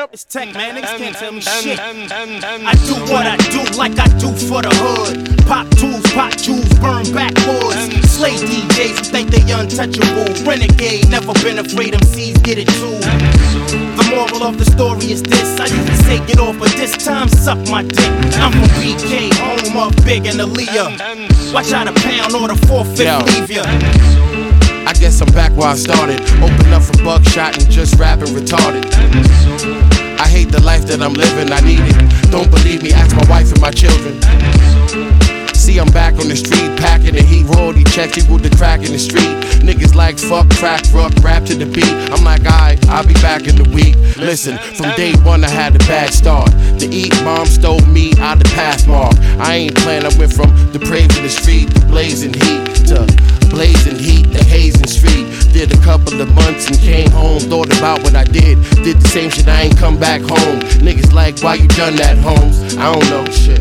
It's tech, man. Niggas can't tell me shit. I do what I do like I do for the hood. Pop tools, pop jewels, burn backwoods. Slay DJs who think they untouchable. Renegade, never been afraid MCs get it too. The moral of the story is this: I used to say get off, but this time suck my dick. I'm from BK, home of Big and Aaliyah. Watch out a pound or the 4/5 leave ya. I guess I'm back where I started. Open up for buckshot and just rapping retarded. I hate the life that I'm living, I need it. Don't believe me, ask my wife and my children. See, I'm back on the street, packing the heat, royalty checks equal to crack in the street. Niggas like fuck, crack, rock, rap to the beat. I'm like, alright, I'll be back in the week. Listen, from day one I had a bad start. To eat, mom stole me out the Pathmark. I ain't playing, I went from depraved in the street to blazing heat to blazing heat, the hazing street. Did a couple of months and came home. Thought about what I did. Did the same shit, I ain't come back home. Niggas like, why you done that, Holmes? I don't know shit.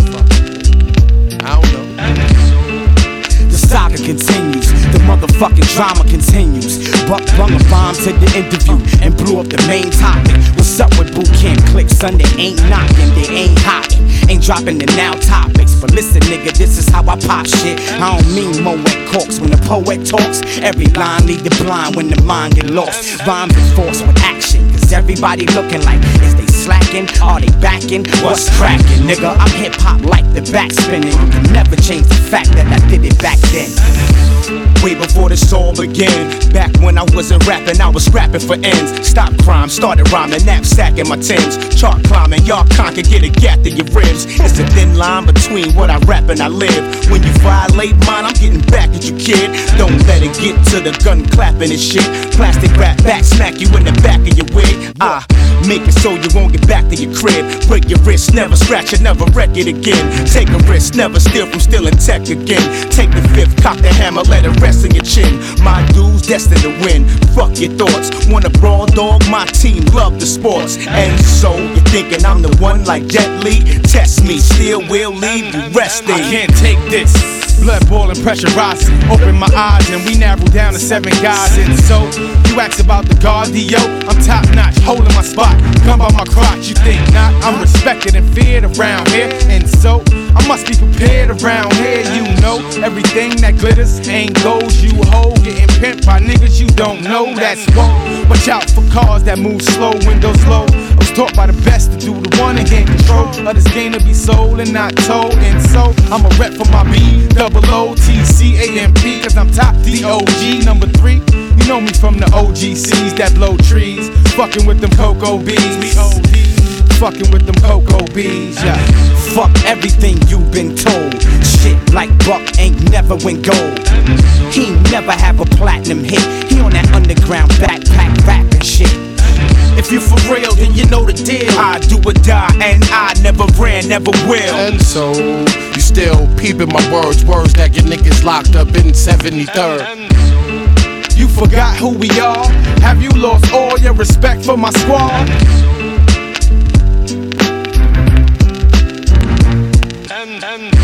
I don't know. The saga continues, the motherfucking drama continues. Buck brung a bomb to the interview and blew up the main topic. What's up with boot camp clicks? Son, they ain't knocking, they ain't hotting. Ain't dropping the now topics. But listen, nigga, this is how I pop shit. I don't mean Moet corks when the poet talks. Every line lead the blind when the mind get lost. Rhymes enforced with action, cause everybody looking like, is they slacking? Are they backing? What's cracking, nigga? I'm hip hop like the back spinning. You can never change the fact that I did it back then. Way before this all began. Back when I wasn't rapping, I was scrapping for ends. Stop crime, started rhyming, knapsack in my Timbs. Chart climbing, y'all conquer, get a gap in your ribs. It's a thin line between what I rap and I live. When you violate mine, I'm getting back at you, kid. Don't let it get to the gun clapping and shit. Plastic rap back, smack you in the back of your wig. Make it so you won't get back to your crib. Break your wrist, never scratch it, never wreck it again. Take a risk, never steal from stealing tech again. Take the fifth, cock the hammer, let it rest in your chin. My dudes destined to win, fuck your thoughts. Want a brawl, dog, my team love the sports. And so, you're thinking I'm the one like Jet Li? Test me, still will leave you resting. I can't take this, blood boiling, pressurizing. Open my eyes and we narrow down to 7 guys. And so, you ask about the cardio, I'm top notch, holding my spot. Come by my crotch, you think not? I'm respected and feared around here. And so, I must be prepared around here. You know, everything that glitters ain't gold. You hold, getting pimped by niggas you don't know. That's whoa. Watch out for cars that move slow, windows low. I was taught by the best to do the one and gain control of this game to be sold and not told. And so, I'm a rep for my BOOTCAMP, cause I'm top DOG number 3. You know me from the OGCs that blow trees. Fucking with them cocoa bees. We OD. Fucking with them cocoa bees, yeah. Fuck everything you've been told. Shit like Buck ain't never win gold. He never have a platinum hit. He on that underground backpack rapping shit. If you for real, then you know the deal. I do or die, and I never ran, never will. And so, you still peeping my words that get niggas locked up in 73rd. You forgot who we are? Have you lost all your respect for my squad? And